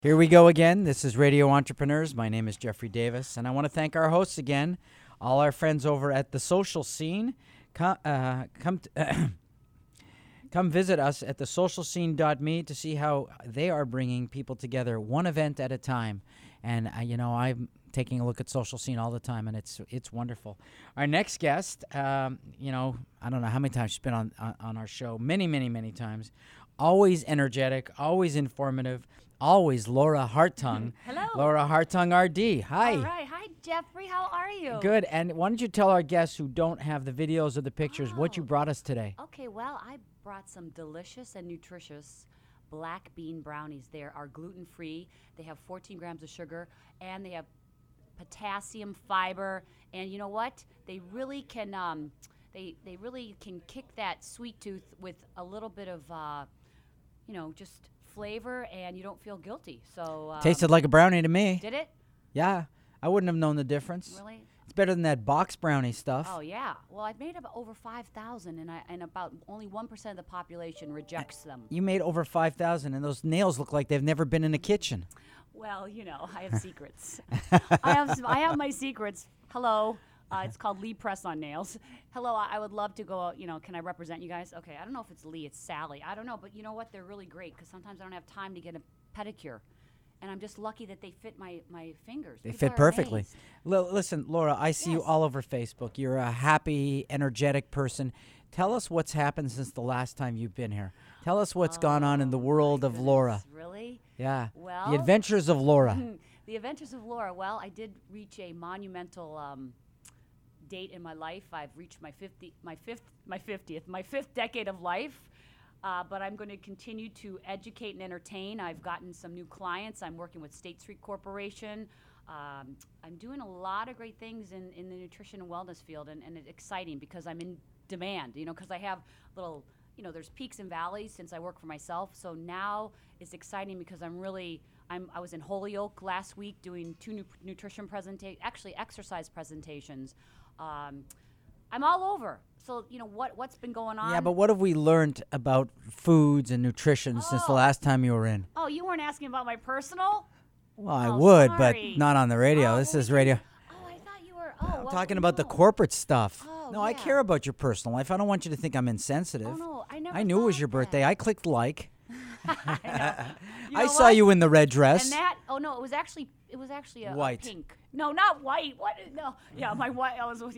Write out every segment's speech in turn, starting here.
Here we go again. This is Radio Entrepreneurs. My name is Jeffrey Davis, and I want to thank our hosts again, all our friends over at The Social Scene. Come visit us at thesocialscene.me to see how they are bringing people together one event at a time. And, I'm taking a look at Social Scene all the time, and it's wonderful. Our next guest, I don't know how many times she's been on our show, many times. Always energetic, always informative. Always Laura Hartung. Hello. Laura Hartung, RD. Hi. All right. Hi, Jeffrey. How are you? Good. And why don't you tell our guests who don't have the videos or the pictures what you brought us today? Okay. Well, I brought some delicious and nutritious black bean brownies. They are gluten-free. They have 14 grams of sugar, and they have potassium, fiber, and you know what? They really can. They really can kick that sweet tooth with a little bit of, just flavor, and you don't feel guilty. So Tasted like a brownie to me. Did it? Yeah, I wouldn't have known the difference. Really? It's better than that box brownie stuff. Oh yeah. Well, I've made about over 5,000, and about only 1% of the population rejects them. You made over 5,000, and those nails look like they've never been in a kitchen. Well, I have secrets. I have my secrets. Hello. It's called Lee Press on Nails. Hello, I would love to go, can I represent you guys? Okay, I don't know if it's Lee, it's Sally. I don't know, but you know what? They're really great because sometimes I don't have time to get a pedicure. And I'm just lucky that they fit my fingers. They People fit are perfectly. amazed. Listen, Laura, I see you Yes. all over Facebook. You're a happy, energetic person. Tell us what's happened since the last time you've been here. Tell us what's gone on in the world of Laura. Really? Yeah. Well, The Adventures of Laura. The Adventures of Laura. Well, I did reach a monumental date in my life. I've reached my fifth decade of life. But I'm going to continue to educate and entertain. I've gotten some new clients. I'm working with State Street Corporation. I'm doing a lot of great things in the nutrition and wellness field, and it's exciting because I'm in demand, because I have little, there's peaks and valleys since I work for myself. So now it's exciting because I was in Holyoke last week doing two nutrition actually exercise presentations. I'm all over. So, what's been going on? Yeah, but what have we learned about foods and nutrition since the last time you were in? Oh, you weren't asking about my personal? Well, I Oh, would, sorry. but not on the radio. Oh, This well, is radio. Oh, I thought you were. Oh, I'm well, talking about the no. corporate stuff. Oh, No, I yeah. care about your personal life. I don't want you to think I'm insensitive. Oh, no, I never I knew it was thought your birthday. that. I clicked like. You I know saw what? you in the red dress. And that, no, it was actually a White. pink. No, not white. What? No. Yeah, my white,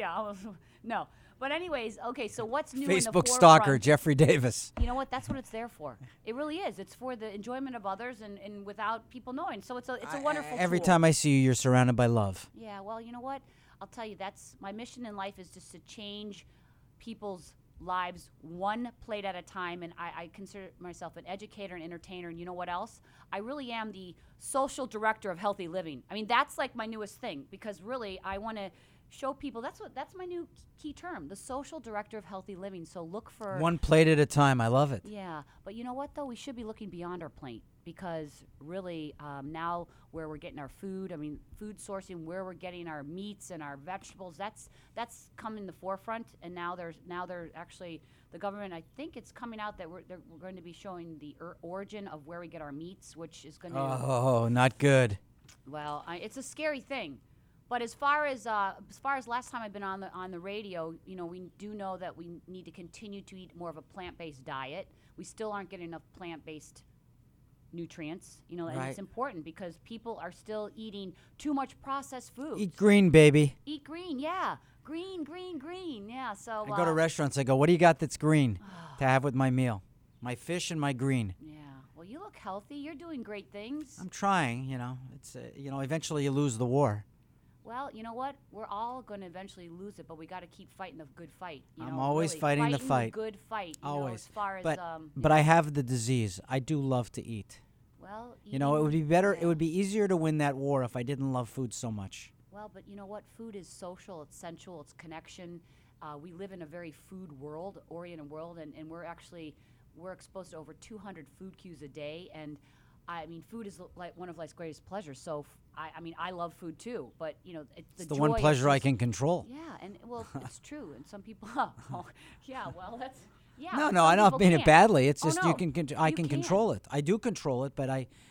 no. But anyways, okay, so what's new in the Facebook stalker, forefront? Jeffrey Davis. You know what? That's what it's there for. It really is. It's for the enjoyment of others and without people knowing. So it's a wonderful Every tool. time I see you, you're surrounded by love. Yeah, well, you know what? I'll tell you, that's my mission in life is just to change people's lives one plate at a time. And I consider myself an educator and entertainer. And you know what else? I really am the social director of healthy living. I mean, that's like my newest thing because really I want to show people that's my new key term, the social director of healthy living. So look for One plate at a time. I love it. Yeah, but you know what though? We should be looking beyond our plate because really now where we're getting our food, food sourcing, where we're getting our meats and our vegetables, that's come in the forefront. And now they're actually the government. I think it's coming out that we're going to be showing the origin of where we get our meats, which is going to. Oh, not good. Well, it's a scary thing. But as far as last time I've been on the radio, we do know that we need to continue to eat more of a plant-based diet. We still aren't getting enough plant-based nutrients, and Right. it's important because people are still eating too much processed food. Eat green, baby. Eat green, yeah. Green, yeah. So I go to restaurants. I go, what do you got that's green to have with my meal? My fish and my green. Yeah. Well, you look healthy. You're doing great things. I'm trying, It's eventually you lose the war. Well, you know what? We're all going to eventually lose it, but we got to keep fighting the good fight. I'm always really fighting the fight. Good fight. Always. As far as But I have the disease. I do love to eat. well, It would be better. yeah. It would be easier to win that war if I didn't love food so much. Well, but you know what? Food is social. It's sensual. It's connection. We live in a very food-oriented world, and we're exposed to over 200 food cues a day, and food is like one of life's greatest pleasures. So, I love food too. But It's the one joy of pleasure I just- can control. Yeah, and well, it's true. And some people, yeah. Well, that's yeah. No, but no, some I don't people mean it can't. badly. It's Oh, just no, I you can control it. I do control it, but I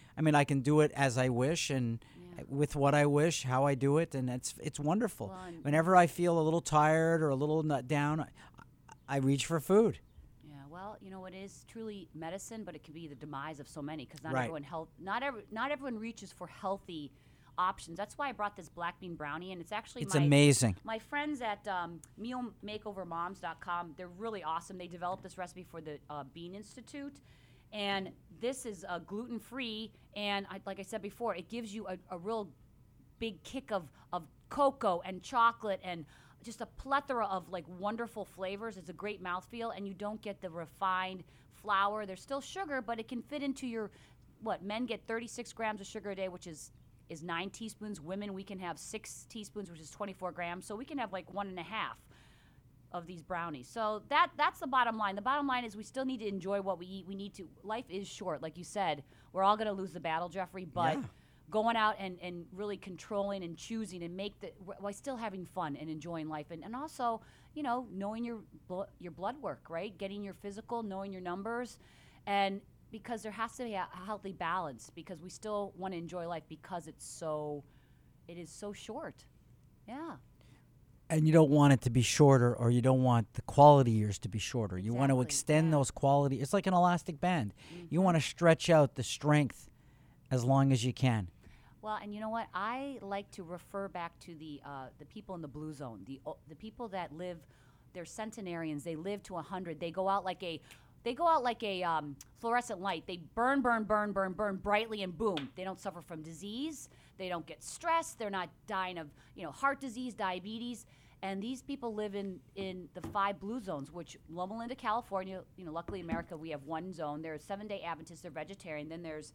I mean, I can do it as I wish and with what I wish, how I do it, and it's wonderful. Well, and- Whenever I feel a little tired or a little nut down, I reach for food. Yeah, well, you know, it is truly medicine, but it can be the demise of so many because Right. not everyone reaches for healthy options. That's why I brought this black bean brownie, and it's actually It's amazing. my friends at mealmakeovermoms.com. They're really awesome. They developed this recipe for the Bean Institute, and this is gluten-free. And like I said before, it gives you a real big kick of cocoa and chocolate and just a plethora of like wonderful flavors. It's a great mouthfeel, and you don't get the refined flour. There's still sugar, but it can fit into your men get 36 grams of sugar a day, which is 9 teaspoons. Women, we can have 6 teaspoons, which is 24 grams. So we can have like 1.5 of these brownies. So that's the bottom line. The bottom line is we still need to enjoy what we eat. We need to. Life is short, like you said. We're all going to lose the battle, Jeffrey, but Yeah. going out and really controlling and choosing and while still having fun and enjoying life, and also, you know, knowing your blood work, right? Getting your physical, knowing your numbers, and because there has to be a healthy balance, because we still want to enjoy life because it is so short. Yeah. And you don't want it to be shorter, or you don't want the quality years to be shorter. You want to Exactly, extend yeah. those quality. It's like an elastic band. You want to stretch out the strength as long as you can. Well, and you know what? I like to refer back to the people in the blue zone, the people that live, they're centenarians. They live to 100. They go out like a fluorescent light. They burn brightly, and boom. They don't suffer from disease. They don't get stressed. They're not dying of heart disease, diabetes. And these people live in the 5 blue zones, which Loma Linda, California. Luckily America, we have one zone. There's Seventh-day Adventists. They're vegetarian. Then there's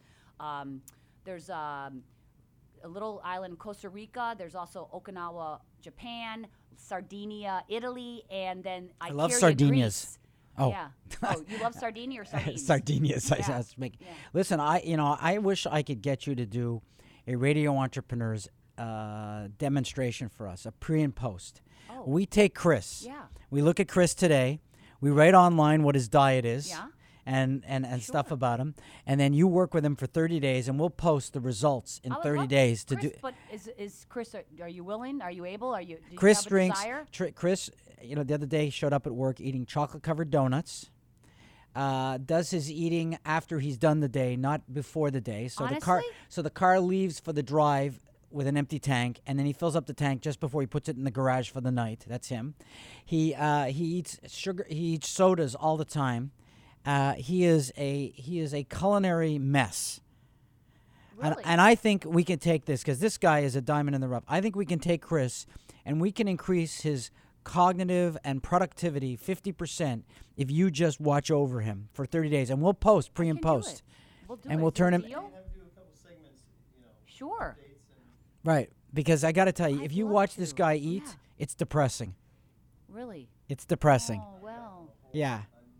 a little island in Costa Rica. There's also Okinawa, Japan, Sardinia, Italy, and then I love Icaria, Sardinias. Greece. Oh. Yeah. Oh, you love Sardinia or sardines? Sardinias. Yeah. I was making. Yeah. Listen, I wish I could get you to do a Radio Entrepreneurs demonstration for us, a pre and post. Oh. We take Chris. Yeah. We look at Chris today. We write online what his diet is. Yeah. And stuff Sure. about him, and then you work with him for 30 days, and we'll post the results in I would 30 love days to Chris, do. But is Chris? Are you willing? Are you able? Do you Chris have a drinks. desire? Chris, the other day showed up at work eating chocolate-covered donuts. Does his eating after he's done the day, not before the day. So Honestly? the car leaves for the drive with an empty tank, and then he fills up the tank just before he puts it in the garage for the night. That's him. He eats sugar. He eats sodas all the time. He is a culinary mess. Really? And I think we can take this, because this guy is a diamond in the rough. I think we can take Chris and we can increase his cognitive and productivity 50% if you just watch over him for 30 days. And we'll post pre and can do post. it. We'll do And it. we'll Is it turn a him- deal? Have to do a couple segments, Sure. updates and Right. Because I got to tell you, I'd if you love watch this to. guy eat, Yeah. it's depressing. Really? It's depressing. Oh well. Yeah.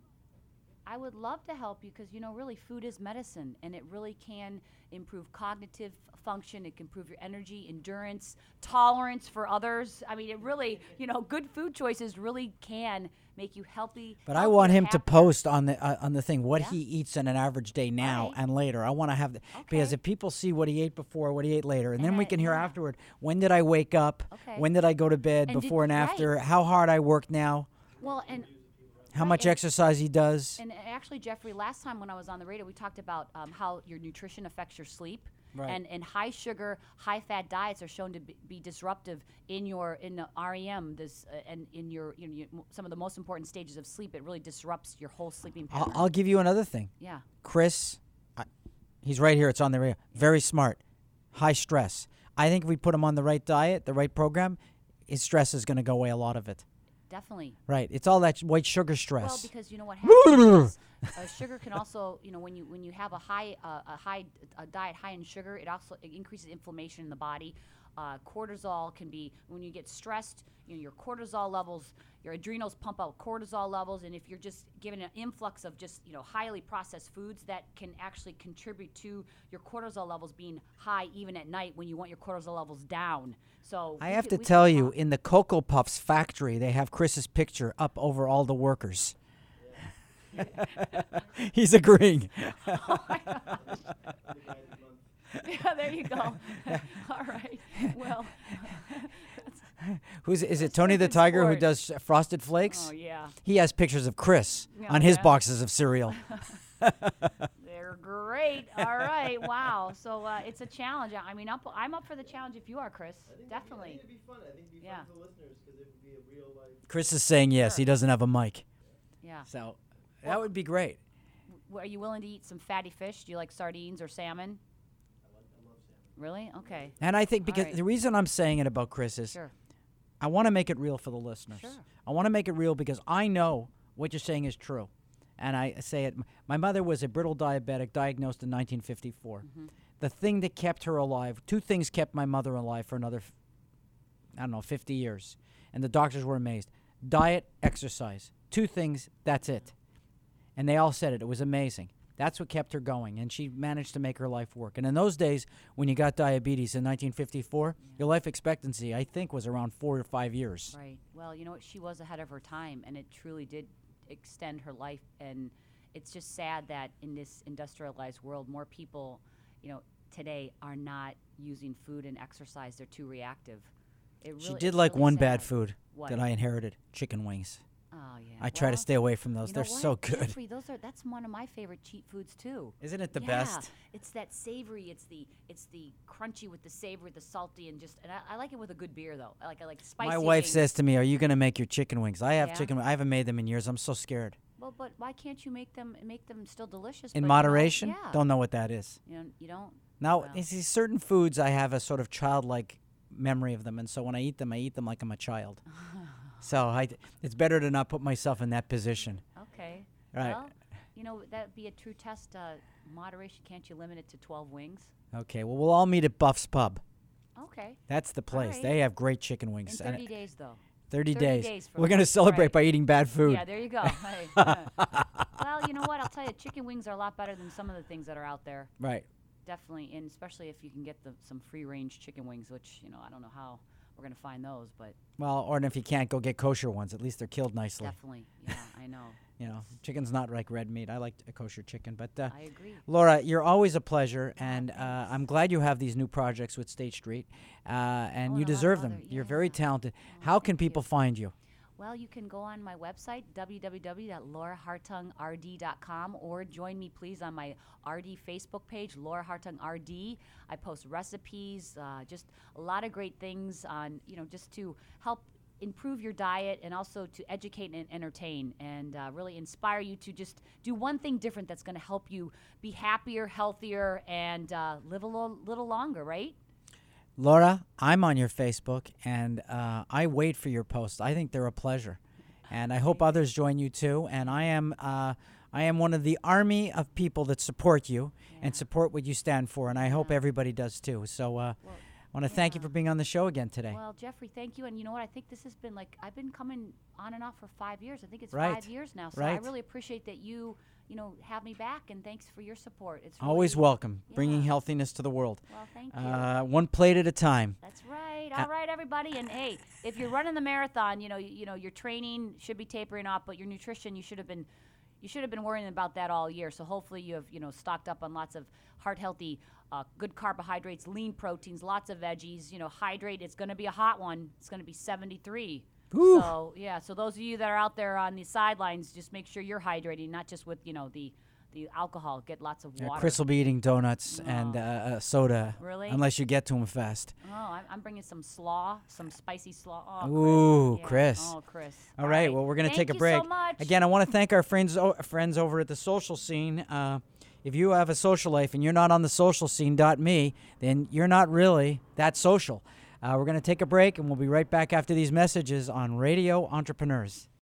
I would love to help you because, really food is medicine, and it really can improve cognitive function. It can improve your energy, endurance, tolerance for others. I mean, it really, good food choices really can make you healthy. But I healthier, want him to happier. post on the thing what Yeah. he eats on an average day now Right. and later. I want to have because Okay. if people see what he ate before, what he ate later, and then we I- can hear yeah. afterward, when did I wake up? Okay. When did I go to bed? And Before and right. after? How hard I work now? Well, and How Right, much and- exercise he does? And actually, Jeffrey, last time when I was on the radio, we talked about how your nutrition affects your sleep. Right. And high sugar, high fat diets are shown to be disruptive in the REM, and in your some of the most important stages of sleep. It really disrupts your whole sleeping pattern. I'll give you another thing. Yeah. Chris, he's right here. It's on the radio. Very smart. High stress. I think if we put him on the right diet, the right program, his stress is going to go away, a lot of it. Definitely. Right. It's all that white sugar stress. Well, because you know what happens is, sugar can also, when you have a diet high in sugar, it increases inflammation in the body. Cortisol can be, when you get stressed, your cortisol levels, your adrenals pump out cortisol levels, and if you're just given an influx of just highly processed foods, that can actually contribute to your cortisol levels being high even at night when you want your cortisol levels down. So I have to tell you, in the Cocoa Puffs factory, they have Chris's picture up over all the workers. He's agreeing. Oh my gosh. Yeah, there you go. All right. Well, Is it Tony the good Tiger who sport. does Frosted Flakes? oh yeah, He has pictures of Chris Yeah, on his yeah. boxes of cereal. they're great. All right. Wow. So it's a challenge. I mean, I'm up for the challenge if you are, Chris. Definitely. I think it'd be fun. I think it'd be Yeah. fun for the listeners because it would be a real life. Chris is saying yes. He Sure. doesn't have a mic. Yeah. So that would be great. Are you willing to eat some fatty fish? Do you like sardines or salmon? I love salmon. Really? Okay. And I think All because right. the reason I'm saying it about Chris is Sure. I want to make it real for the listeners. Sure. I want to make it real because I know what you're saying is true. And I say it. My mother was a brittle diabetic diagnosed in 1954. Mm-hmm. The thing that kept her alive, two things kept my mother alive for another, 50 years. And the doctors were amazed. Diet, exercise. Two things, that's it. And they all said it. It was amazing. That's what kept her going. And she managed to make her life work. And in those days, when you got diabetes in 1954, your life expectancy, I think, was around 4 or 5 years. Right. Well, you know what? She was ahead of her time, and it truly did extend her life. And it's just sad that in this industrialized world, more people, today are not using food and exercise. They're too reactive. She It's did like really one bad sad. food What? that I inherited, chicken wings. Oh yeah. I try to Well, stay away from those. you know They're what, so good. Jeffrey, that's one of my favorite cheat foods too. Isn't it the Yeah, best? it's that savory. It's the crunchy with the savory, the salty, and I like it with a good beer though. I like spicy. My wife wings. says to me, "Are you going to make your chicken wings?" I have Yeah. chicken. I haven't made them in years. I'm so scared. Well, but why can't you make them still delicious? In but, moderation? yeah. Don't know what that is. You don't. Now, Wow. you see, certain foods I have a sort of childlike memory of them, and so when I eat them like I'm a child. So it's better to not put myself in that position. Okay. Right. Well, that'd be a true test. Moderation. Can't you limit it to 12 wings? Okay. Well, we'll all meet at Buff's Pub. Okay. That's the place. right. They have great chicken In wings. 30 days though. 30 30 days. days from We're now. going to celebrate Right. by eating bad food. Yeah, there you go. Hey. Well, you know what? I'll tell you, chicken wings are a lot better than some of the things that are out there. Right. Definitely, and especially if you can get some free-range chicken wings, which I don't know how we're gonna find those, but Well, or if you can't, go get kosher ones. At least they're killed nicely. definitely, yeah, I know. Chicken's not like red meat. I like a kosher chicken. But I agree. Laura, you're always a pleasure, and I'm glad you have these new projects with State Street, and Oh, you and a lot of deserve them. other- You're very yeah. talented. How can thank you. people find you? Well, you can go on my website, www.laurahartungrd.com, or join me, please, on my RD Facebook page, Laura Hartung RD. I post recipes, just a lot of great things on, just to help improve your diet and also to educate and entertain and really inspire you to just do one thing different that's going to help you be happier, healthier, and live a little longer, right? Laura, I'm on your Facebook, and I wait for your posts. I think they're a pleasure, and I hope others join you too. And I am one of the army of people that support you and support what you stand for, and I hope everybody does too. So I want to thank you for being on the show again today. Well, Jeffrey, thank you. And you know what? I think this has been I've been coming on and off for 5 years. I think it's Right. 5 years now. So I Right. really appreciate that you have me back, and thanks for your support. It's Always really, welcome, bringing Yeah. healthiness to the world. Well, thank you. One plate at a time. That's right. All right, everybody. And hey, if you're running the marathon, your training should be tapering off, but your nutrition, you should have been worrying about that all year. So hopefully you have stocked up on lots of heart healthy, good carbohydrates, lean proteins, lots of veggies. Hydrate. It's going to be a hot one. It's going to be 73. Whew. So yeah. So those of you that are out there on the sidelines, just make sure you're hydrating, not just with the alcohol. Get lots of water. Chris will be eating donuts and soda. Really? Unless you get to him fast. Oh, I'm bringing some slaw, some spicy slaw. Oh, Ooh, Chris. Chris. Oh, Chris. All right. Well, we're going to take a break. Thank you so much. Again, I want to thank our friends over at the social scene. If you have a social life and you're not on the social scene.me, then you're not really that social. We're going to take a break, and we'll be right back after these messages on Radio Entrepreneurs.